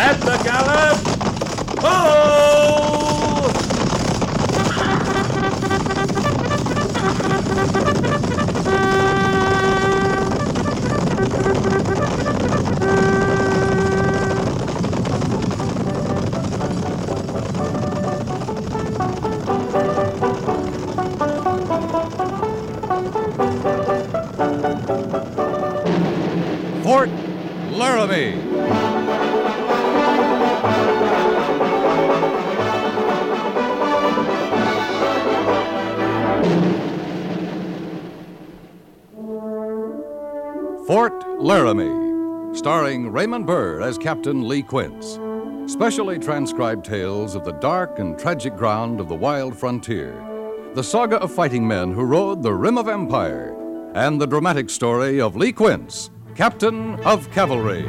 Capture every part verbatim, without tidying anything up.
At the gallop! Ho! Fort Laramie. Fort Laramie, starring Raymond Burr as Captain Lee Quince. Specially transcribed tales of the dark and tragic ground of the wild frontier, the saga of fighting men who rode the rim of empire, and the dramatic story of Lee Quince, Captain of Cavalry.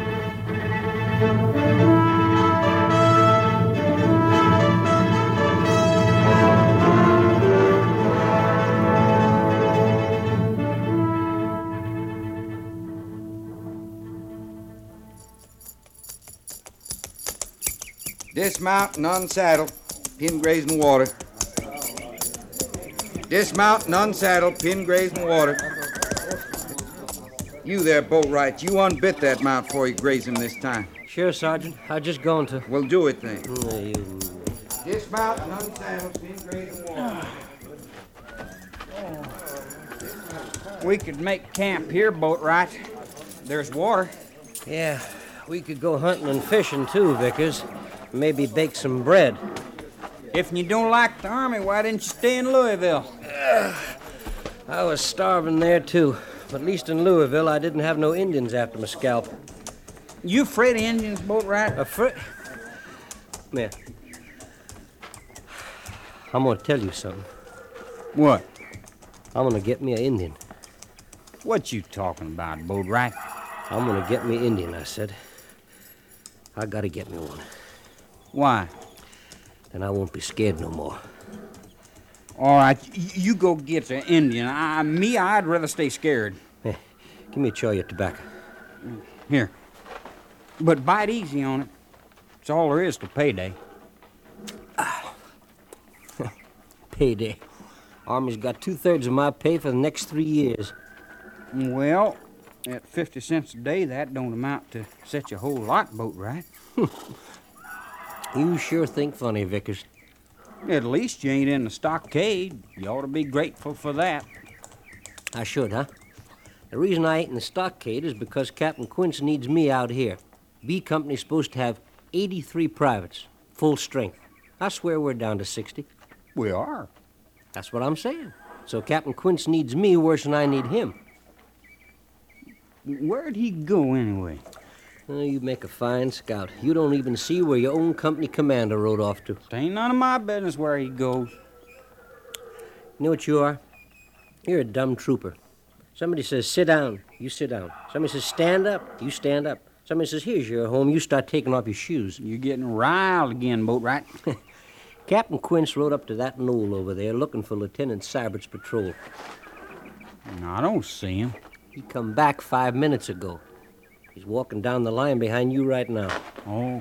Dismount and unsaddle. Pin grazing water. Dismount and unsaddle. Pin grazing water. You there, Boatwright. You unbit that mount before you graze him this time. Sure, Sergeant. I just going to. Well, do it then. Mm, you- Dismount and unsaddle. Pin grazing water. We could make camp here, Boatwright. There's water. Yeah, we could go hunting and fishing, too, Vickers. Maybe bake some bread. If you don't like the Army, why didn't you stay in Louisville? I was starving there, too. But at least in Louisville, I didn't have no Indians after my scalp. You afraid of Indians, Boatwright? Afraid? Come here. I'm going to tell you something. What? I'm going to get me an Indian. What you talking about, Boatwright? I'm going to get me an Indian, I said. I got to get me one. Why? Then I won't be scared no more. All right, y- you go get the Indian. I, me, I'd rather stay scared. Hey, give me a chaw of your tobacco. Here. But bite easy on it. It's all there is to payday. Payday. Army's got two-thirds of my pay for the next three years. Well, at fifty cents a day, that don't amount to such a whole lot, Boatwright. You sure think funny, Vickers. At least you ain't in the stockade. You ought to be grateful for that. I should, huh? The reason I ain't in the stockade is because Captain Quince needs me out here. B Company's supposed to have eighty-three privates, full strength. I swear we're down to sixty. We are. That's what I'm saying. So Captain Quince needs me worse than I need him. Where'd he go anyway? Oh, you make a fine scout. You don't even see where your own company commander rode off to. It ain't none of my business where he goes. You know what you are? You're a dumb trooper. Somebody says, sit down, you sit down. Somebody says, stand up, you stand up. Somebody says, here's your home, you start taking off your shoes. You're getting riled again, Boatwright. Captain Quince rode up to that knoll over there looking for Lieutenant Sybert's patrol. No, I don't see him. He come back five minutes ago. He's walking down the line behind you right now. Oh.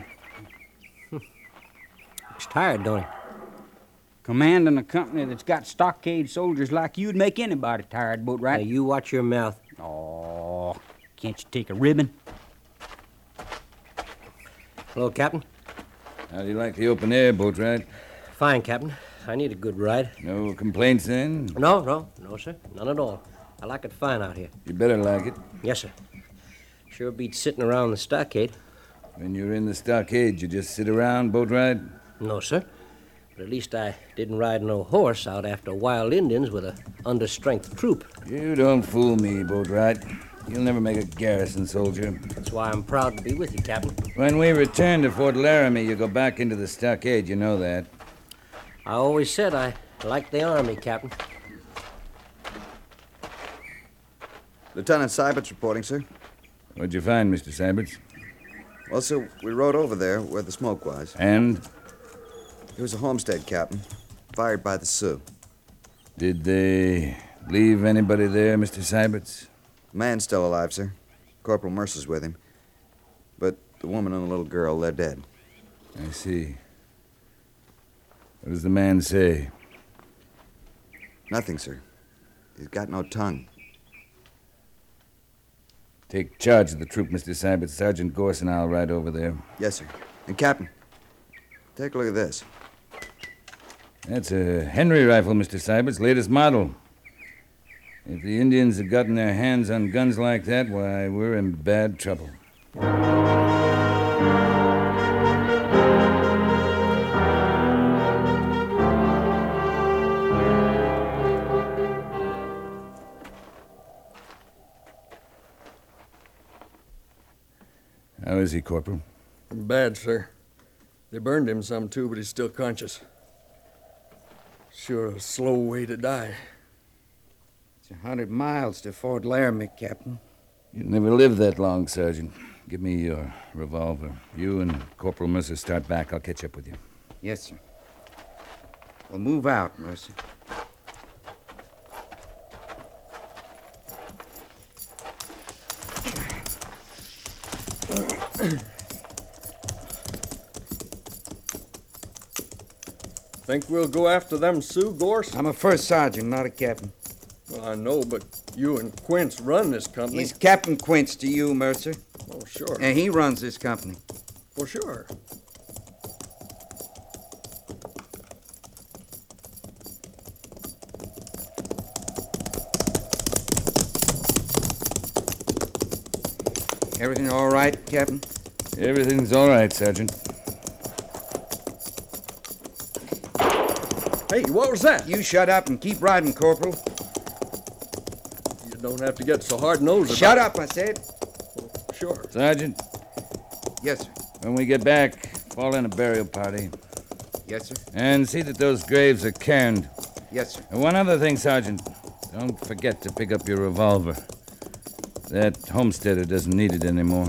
Looks tired, don't he? Commanding a company that's got stockade soldiers like you'd make anybody tired, Boatwright. Now, you watch your mouth. Oh, can't you take a ribbon? Hello, Captain. How do you like the open air, Boatwright? Fine, Captain. I need a good ride. No complaints, then? No, no, no, sir. None at all. I like it fine out here. You better like it. Yes, sir. Sure beats sitting around the stockade. When you're in the stockade, you just sit around, Boatwright? No, sir. But at least I didn't ride no horse out after wild Indians with a understrength troop. You don't fool me, Boatwright. You'll never make a garrison soldier. That's why I'm proud to be with you, Captain. When we return to Fort Laramie, you go back into the stockade, you know that. I always said I liked the Army, Captain. Lieutenant Sybert's reporting, sir. What'd you find, Mister Syberts? Well, sir, we rode over there where the smoke was. And? It was a homestead, Captain, fired by the Sioux. Did they leave anybody there, Mister Syberts? The man's still alive, sir. Corporal Mercer's with him. But The woman and the little girl, they're dead. I see. What does the man say? Nothing, sir. He's got no tongue. Take charge of the troop, Mister Sybert. Sergeant Gorse and I'll ride over there. Yes, sir. And, Captain, take a look at this. That's a Henry rifle, Mister Sybert's latest model. If the Indians had gotten their hands on guns like that, why, we're in bad trouble. How is he, Corporal? Bad, sir. They burned him some, too, but he's still conscious. Sure a slow way to die. It's a hundred miles to Fort Laramie, Captain. You'll never live that long, Sergeant. Give me your revolver. You and Corporal Mercer start back. I'll catch up with you. Yes, sir. We'll move out, Mercer. Think we'll go after them Sioux, Gorse? I'm a first sergeant, not a captain. Well, I know, but you and Quince run this company. He's Captain Quince to you, Mercer. Oh, sure. And he runs this company. For sure. Everything all right, Captain? Everything's all right, Sergeant. Hey, what was that? You shut up and keep riding, Corporal. You don't have to get so hard-nosed about Shut it. up, I said. Sure. Sergeant, Yes, sir. when we get back, fall in a burial party. Yes, sir. And see that those graves are cairned. Yes, sir. And one other thing, Sergeant. Don't forget to pick up your revolver. That homesteader doesn't need it anymore.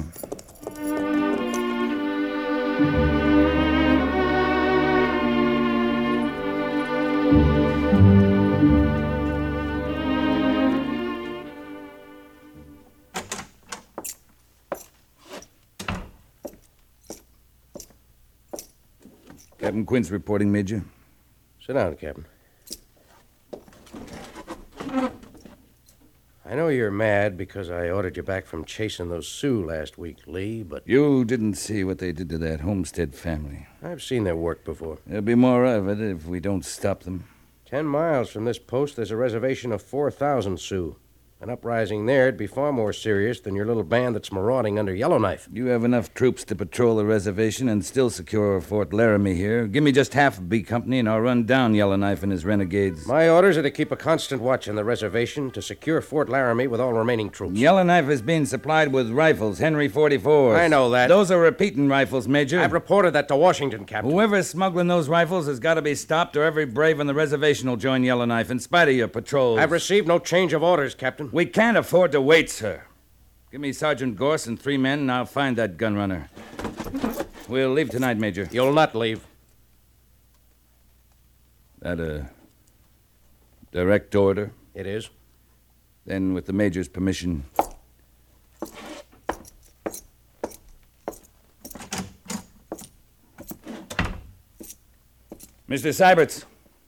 Captain Quince reporting, Major. Sit down, Captain. I know you're mad because I ordered you back from chasing those Sioux last week, Lee, but You didn't see what they did to that Homestead family. I've seen their work before. There'll be more of it if we don't stop them. Ten miles from this post, there's a reservation of four thousand Sioux. An uprising there'd be far more serious than your little band that's marauding under Yellowknife. You have enough troops to patrol the reservation and still secure Fort Laramie here. Give me just half of B Company and I'll run down Yellowknife and his renegades. My orders are to keep a constant watch on the reservation to secure Fort Laramie with all remaining troops. Yellowknife is being supplied with rifles, Henry forty-fours. I know that. Those are repeating rifles, Major. I've reported that to Washington, Captain. Whoever's smuggling those rifles has got to be stopped or every brave on the reservation will join Yellowknife in spite of your patrols. I've received no change of orders, Captain. We can't afford to wait, sir. Give me Sergeant Gorse and three men, and I'll find that gun runner. We'll leave tonight, Major. You'll not leave. That a direct order? It is. Then, with the Major's permission... Mister Syberts.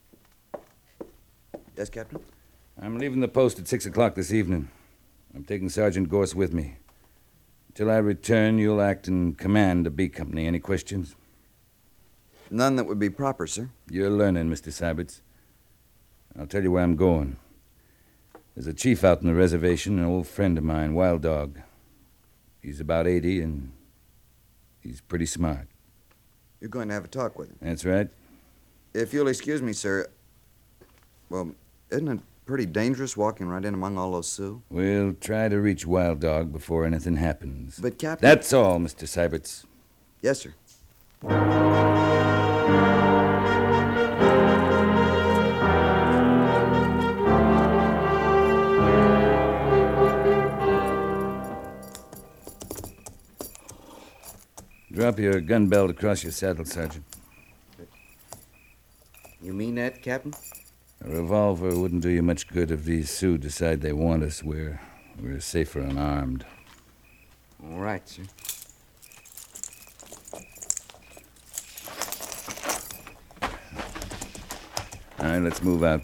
Yes, Captain? I'm leaving the post at six o'clock this evening. I'm taking Sergeant Gorse with me. Until I return, you'll act in command of B Company. Any questions? None that would be proper, sir. You're learning, Mister Syberts. I'll tell you where I'm going. There's a chief out in the reservation, an old friend of mine, Wild Dog. He's about eighty, and he's pretty smart. You're going to have a talk with him. That's right. If you'll excuse me, sir. Well, isn't it pretty dangerous walking right in among all those Sioux? We'll try to reach Wild Dog before anything happens. But, Captain... That's all, Mister Syberts. Yes, sir. Drop your gun belt across your saddle, Sergeant. You mean that, Captain? A revolver wouldn't do you much good if these Sioux decide they want us. We're, we're safer unarmed. All right, sir. All right, let's move out.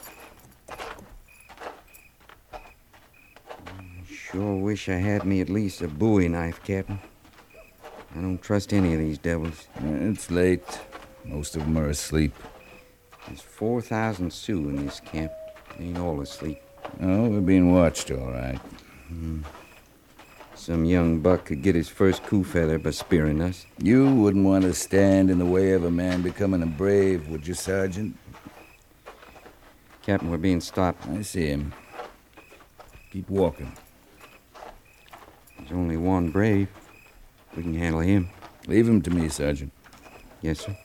Sure wish I had me at least a bowie knife, Captain. I don't trust any of these devils. Uh, It's late. Most of them are asleep. There's four thousand Sioux in this camp. They ain't all asleep. Oh, we're being watched, all right. Some young buck could get his first coup feather by spearing us. You wouldn't want to stand in the way of a man becoming a brave, would you, Sergeant? Captain, we're being stopped. I see him. Keep walking. There's only one brave. We can handle him. Leave him to me, Sergeant. Yes, sir.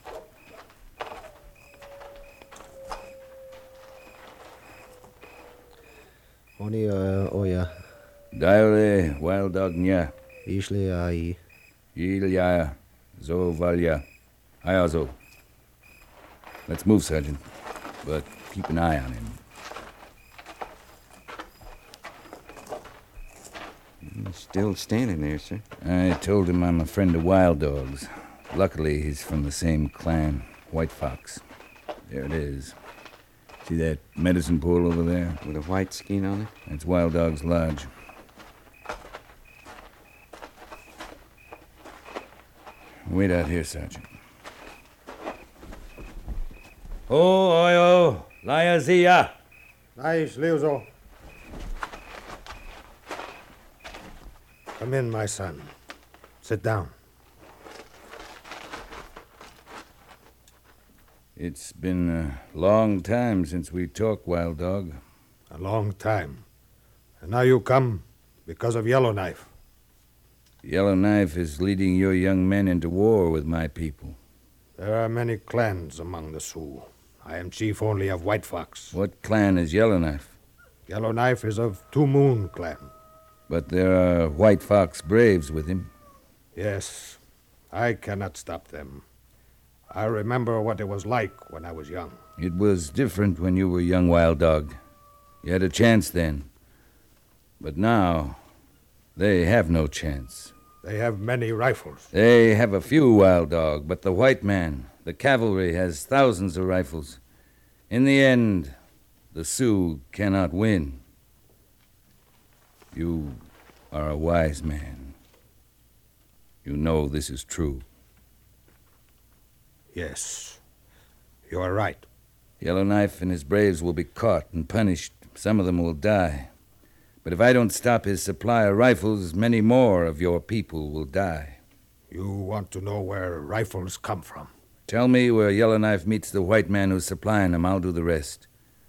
Oni uh, oya Diole, wild dog nya. ishli ai Ilya, zo valya. Hayazo. Let's move, Sergeant. But keep an eye on him. He's still standing there, sir. I told him I'm a friend of Wild Dog's. Luckily, he's from the same clan, White Fox. There it is. See that medicine pool over there? With a white skin on it? That's Wild Dog's lodge. Wait out here, Sergeant. Oh, oyo, Liazia. Nice, Leozo. Come in, my son. Sit down. It's been a long time since we talked, Wild Dog. A long time. And now you come because of Yellowknife. Yellowknife is leading your young men into war with my people. There are many clans among the Sioux. I am chief only of White Fox. What clan is Yellowknife? Yellowknife is of Two Moon clan. But there are White Fox braves with him. Yes, I cannot stop them. I remember what it was like when I was young. It was different when you were young, Wild Dog. You had a chance then. But now, they have no chance. They have many rifles. They have a few, Wild Dog, but the white man, the cavalry, has thousands of rifles. In the end, the Sioux cannot win. You are a wise man. You know this is true. Yes, you are right. Yellowknife and his braves will be caught and punished. Some of them will die. But if I don't stop his supply of rifles, many more of your people will die. You want to know where rifles come from? Tell me where Yellowknife meets the white man who's supplying them. I'll do the rest.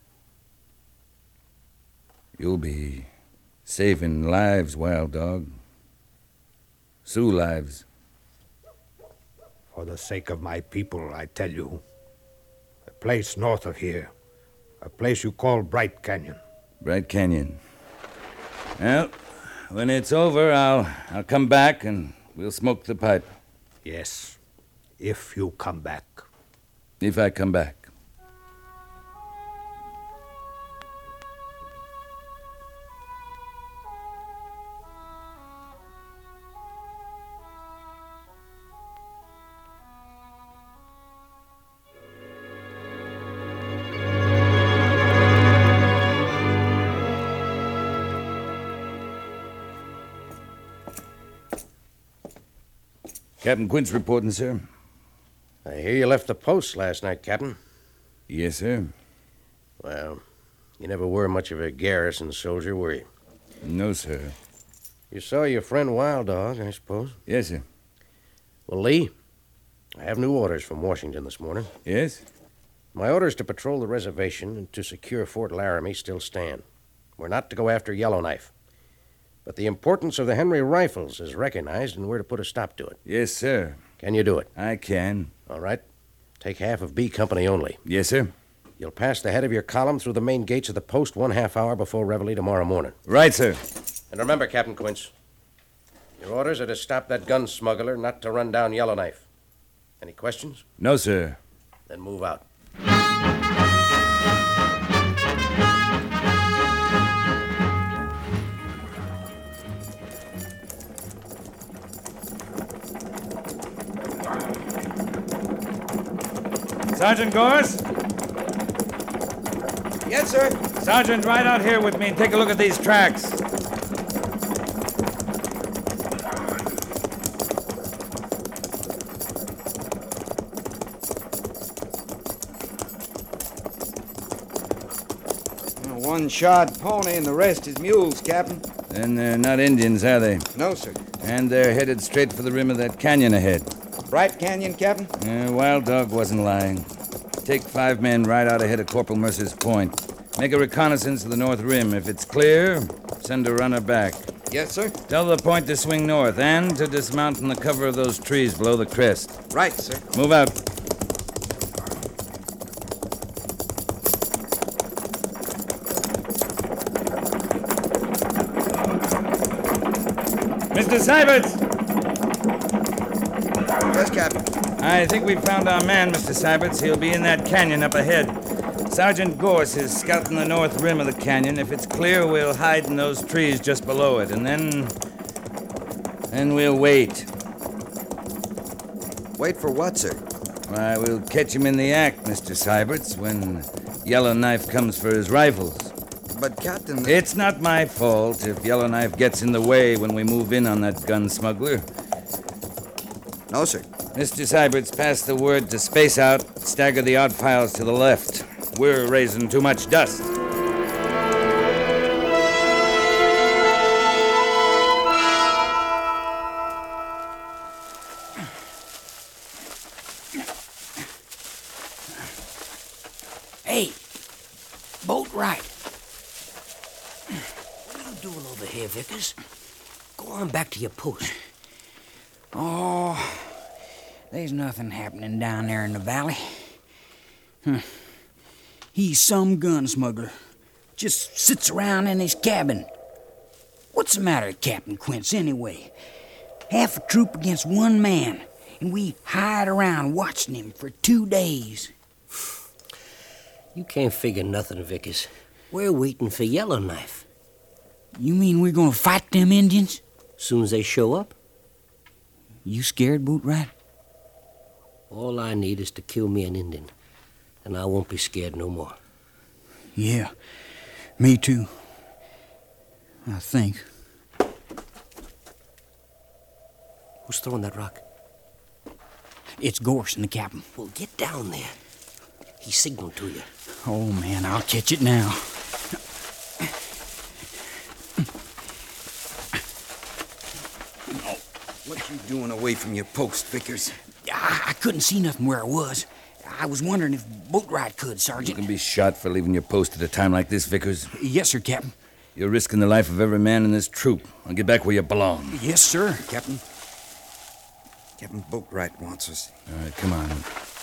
You'll be saving lives, Wild Dog. Sioux lives. For the sake of my people, I tell you. A place north of here. A place you call Bright Canyon. Bright Canyon. Well, when it's over, I'll I'll come back and we'll smoke the pipe. Yes, if you come back. If I come back. Captain Quint's reporting, sir. I hear you left the post last night, Captain. Yes, sir. Well, you never were much of a garrison soldier, were you? No, sir. You saw your friend Wild Dog, I suppose? Yes, sir. Well, Lee, I have new orders from Washington this morning. Yes? My orders to patrol the reservation and to secure Fort Laramie still stand. We're not to go after Yellowknife. But the importance of the Henry rifles is recognized, and we're to put a stop to it. Yes, sir. Can you do it? I can. All right. Take half of B Company only. Yes, sir. You'll pass the head of your column through the main gates of the post one half hour before Reveille tomorrow morning. Right, sir. And remember, Captain Quince, your orders are to stop that gun smuggler, not to run down Yellowknife. Any questions? No, sir. Then move out. Sergeant Gorse? Yes, sir. Sergeant, ride out here with me and take a look at these tracks. One shod pony and the rest is mules, Captain. Then they're not Indians, are they? No, sir. And they're headed straight for the rim of that canyon ahead. Bright Canyon, Captain? Yeah, Wild Dog wasn't lying. Take five men right out ahead of Corporal Mercer's point. Make a reconnaissance of the north rim. If it's clear, send a runner back. Yes, sir. Tell the point to swing north and to dismount in the cover of those trees below the crest. Right, sir. Move out. Mister Syberts! Yes, Captain. I think we've found our man, Mister Syberts. He'll be in that canyon up ahead. Sergeant Gorse is scouting the north rim of the canyon. If it's clear, we'll hide in those trees just below it, and then... then we'll wait. Wait for what, sir? Why, we'll catch him in the act, Mister Syberts, when Yellowknife comes for his rifles. But, Captain... It's not my fault if Yellowknife gets in the way when we move in on that gun smuggler. No, sir. Mister Syberts, pass the word to space out, stagger the outfiles to the left. We're raising too much dust. Hey, boat right. What are you doing over here, Vickers? Go on back to your post. Oh, there's nothing happening down there in the valley. Huh. He's some gun smuggler. Just sits around in his cabin. What's the matter, Captain Quince, anyway? Half a troop against one man, and we hide around watching him for two days. You can't figure nothing, Vickers. We're waiting for Yellowknife. You mean we're gonna fight them Indians? Soon as they show up? You scared, Bootrat? All I need is to kill me an Indian, and I won't be scared no more. Yeah, me too. I think. Who's throwing that rock? It's Gorse and the captain. Well, get down there. He signaled to you. Oh, man, I'll catch it now. What you doing away from your post, Vickers? I, I couldn't see nothing where I was. I was wondering if Boatwright could, Sergeant. You can be shot for leaving your post at a time like this, Vickers. Yes, sir, Captain. You're risking the life of every man in this troop. I'll get back where you belong. Yes, sir. Captain. Captain Boatwright wants us. All right, come on.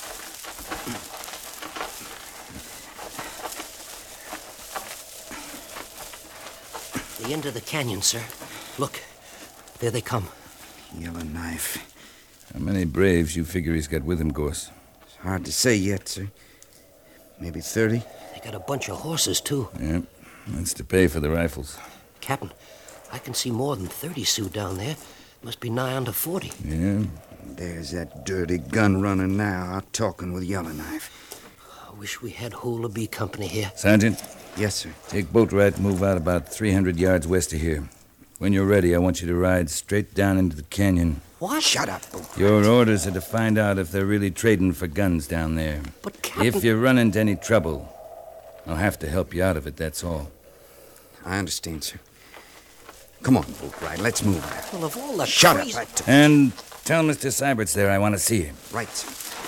The end of the canyon, sir. Look, there they come. Yellowknife. How many braves you figure he's got with him, Gorse? It's hard to say yet, sir. Maybe thirty. They got a bunch of horses, too. Yep. That's to pay for the rifles. Captain, I can see more than thirty Sioux down there. Must be nigh under forty. Yeah? There's that dirty gun runner now out talking with Yellowknife. I wish we had whole of B Company here. Sergeant? Yes, sir. Take Boatwright and move out about three hundred yards west of here. When you're ready, I want you to ride straight down into the canyon. What? Shut up, Boatwright. Your orders are to find out if they're really trading for guns down there. But, Captain... If you run into any trouble, I'll have to help you out of it, that's all. I understand, sir. Come on, Boatwright, let's move out. Well, of all the Shut crazy... up, I t- And tell Mister Syberts there I want to see him. Right, sir.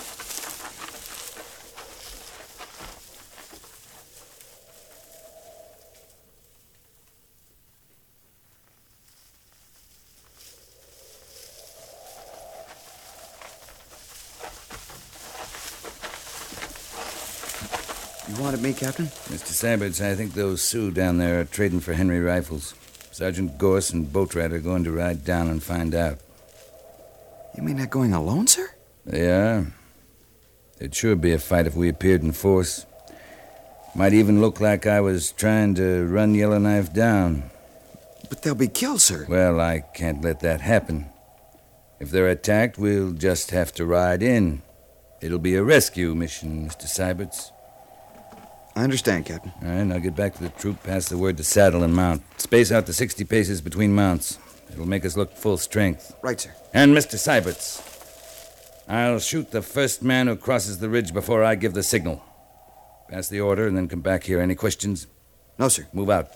You wanted me, Captain? Mister Syberts, I think those Sioux down there are trading for Henry rifles. Sergeant Gorse and Boatwright are going to ride down and find out. You mean they're going alone, sir? They are. It'd sure be a fight if we appeared in force. Might even look like I was trying to run Yellowknife down. But they'll be killed, sir. Well, I can't let that happen. If they're attacked, we'll just have to ride in. It'll be a rescue mission, Mister Syberts. I understand, Captain. All right, now get back to the troop, pass the word to saddle and mount. Space out to sixty paces between mounts. It'll make us look full strength. Right, sir. And Mister Syberts, I'll shoot the first man who crosses the ridge before I give the signal. Pass the order and then come back here. Any questions? No, sir. Move out.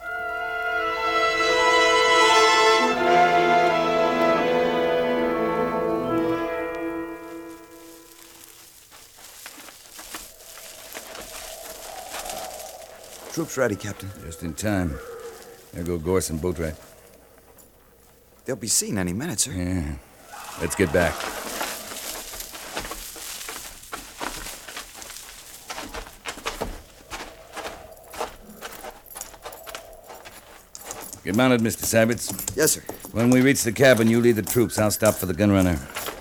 Troops ready, Captain. Just in time. There go Gorse and Boatwright. They'll be seen any minute, sir. Yeah. Let's get back. Get mounted, Mister Syberts. Yes, sir. When we reach the cabin, you lead the troops. I'll stop for the gunrunner.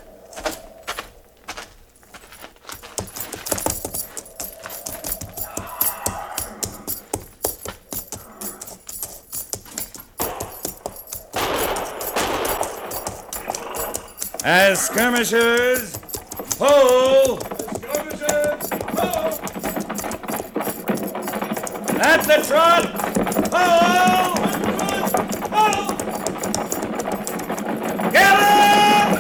As skirmishers, pull! Skirmishers, pull! At the trot, pull! Pull! Gallop!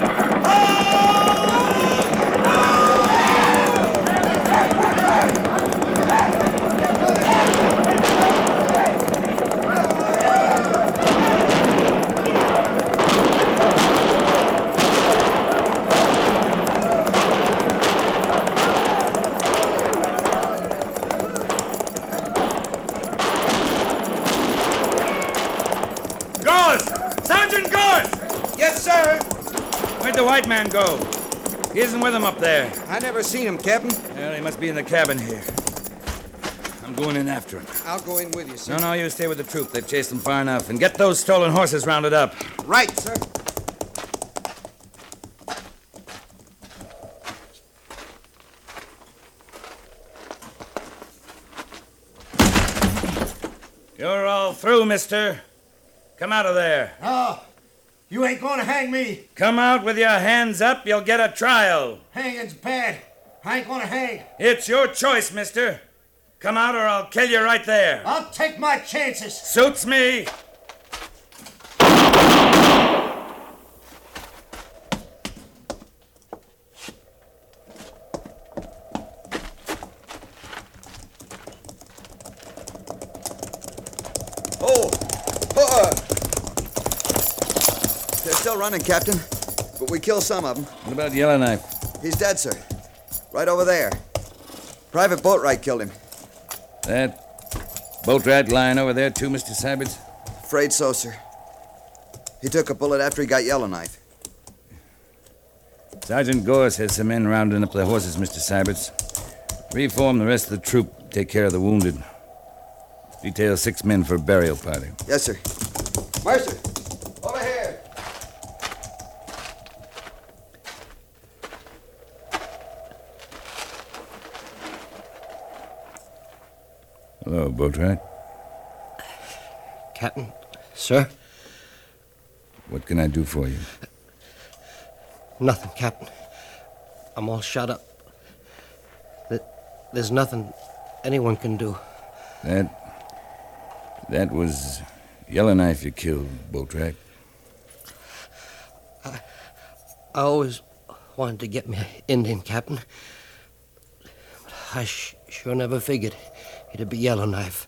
Where'd the white man go? He isn't with him up there. I never seen him, Captain. Well, he must be in the cabin here. I'm going in after him. I'll go in with you, sir. No, no, you stay with the troop. They've chased him far enough. And get those stolen horses rounded up. Right, sir. You're all through, mister. Come out of there. No, you ain't gonna hang me. Come out with your hands up. You'll get a trial. Hanging's bad. I ain't gonna hang. It's your choice, mister. Come out or I'll kill you right there. I'll take my chances. Suits me. Oh! Oh! They're still running, Captain. But we killed some of them. What about Yellowknife? He's dead, sir. Right over there. Private Boatwright killed him. That Boatwright lying over there, too, Mister Syberts? Afraid so, sir. He took a bullet after he got Yellowknife. Sergeant Gorse has some men rounding up their horses, Mister Syberts. Reform the rest of the troop. Take care of the wounded. Detail six men for a burial party. Yes, sir. Mercer, over here. Hello, Boatwright. Captain, sir? What can I do for you? Nothing, Captain. I'm all shut up. There's nothing anyone can do. That... That was Yellowknife you killed, Boatwright. I, I always wanted to get me an Indian, Captain. But I sh- sure never figured it'd be Yellowknife.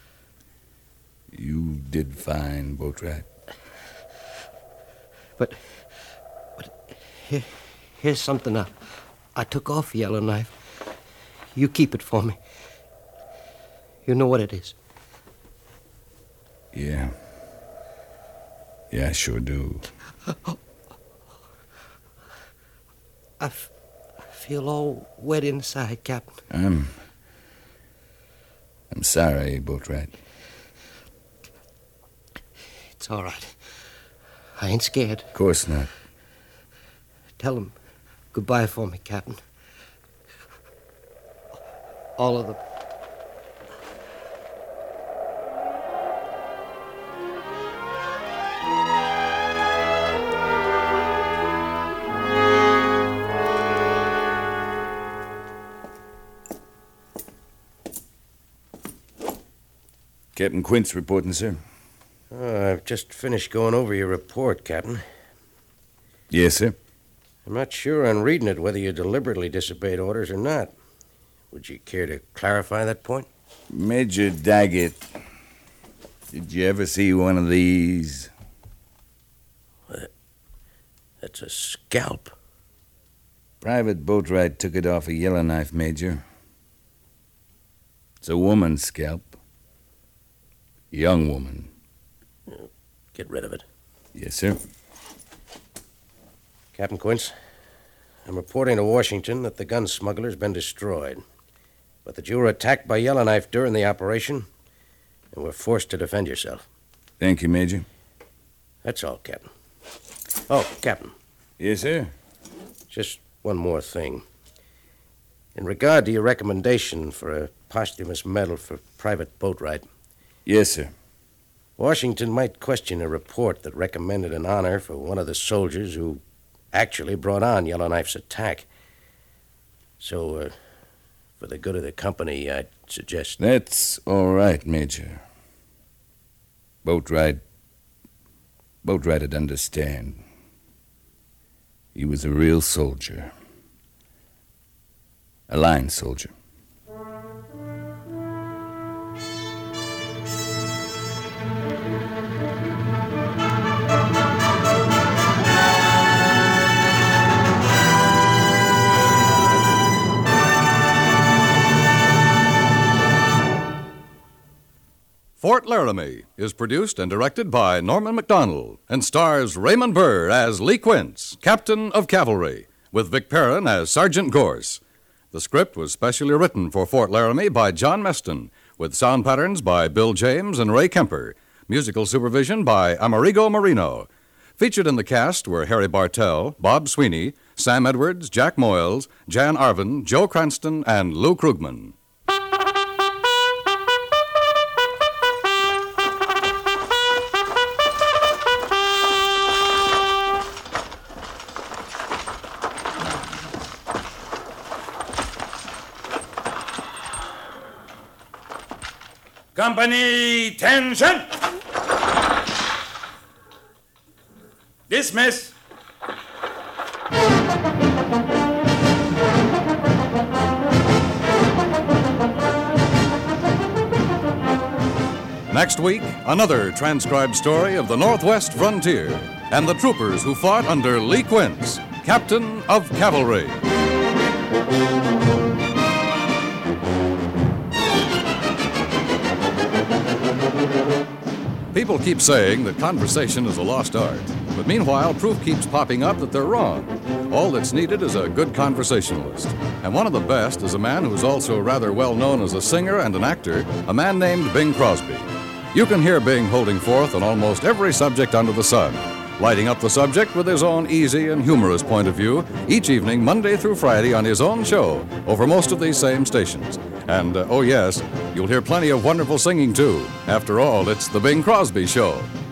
You did fine, Boatwright. But... But... Here, here's something I, I took off Yellowknife. You keep it for me. You know what it is. Yeah. Yeah, I sure do. I, f- I feel all wet inside, Captain. I'm... I'm sorry, Boatwright. It's all right. I ain't scared. Of course not. Tell him goodbye for me, Captain. All of them. Captain Quince reporting, sir. Oh, I've just finished going over your report, Captain. Yes, sir. I'm not sure on reading it whether you deliberately disobeyed orders or not. Would you care to clarify that point? Major Daggett, did you ever see one of these? What? That's a scalp. Private Boatwright took it off a Yellowknife, Major. It's a woman's scalp. Young woman. Get rid of it. Yes, sir. Captain Quince, I'm reporting to Washington that the gun smuggler's been destroyed, but that you were attacked by Yellowknife during the operation and were forced to defend yourself. Thank you, Major. That's all, Captain. Oh, Captain. Yes, sir. Just one more thing. In regard to your recommendation for a posthumous medal for Private Boatwright. Yes, sir. Washington might question a report that recommended an honor for one of the soldiers who actually brought on Yellowknife's attack. So, uh, for the good of the company, I'd suggest... That's all right, Major. Boatwright... Boatwright'd understand. He was a real soldier. A line soldier. Fort Laramie is produced and directed by Norman MacDonald and stars Raymond Burr as Lee Quince, Captain of Cavalry, with Vic Perrin as Sergeant Gorse. The script was specially written for Fort Laramie by John Meston, with sound patterns by Bill James and Ray Kemper, musical supervision by Amerigo Marino. Featured in the cast were Harry Bartell, Bob Sweeney, Sam Edwards, Jack Moyles, Jan Arvin, Joe Cranston, and Lou Krugman. Company, tension! Dismiss. Next week, another transcribed story of the Northwest frontier and the troopers who fought under Lee Quince, Captain of Cavalry. People keep saying that conversation is a lost art, but meanwhile, proof keeps popping up that they're wrong. All that's needed is a good conversationalist. And one of the best is a man who's also rather well known as a singer and an actor, a man named Bing Crosby. You can hear Bing holding forth on almost every subject under the sun, lighting up the subject with his own easy and humorous point of view each evening, Monday through Friday, on his own show over most of these same stations. And, uh, oh yes, you'll hear plenty of wonderful singing, too. After all, it's the Bing Crosby Show.